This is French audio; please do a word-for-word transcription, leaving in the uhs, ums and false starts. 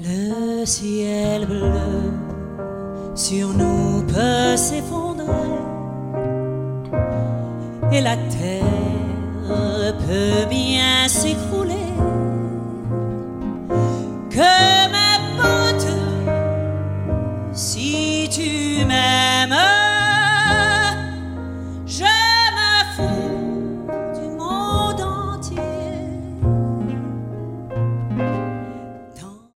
Le ciel bleu sur nous peut s'effondrer et la terre peut bien s'écrouler.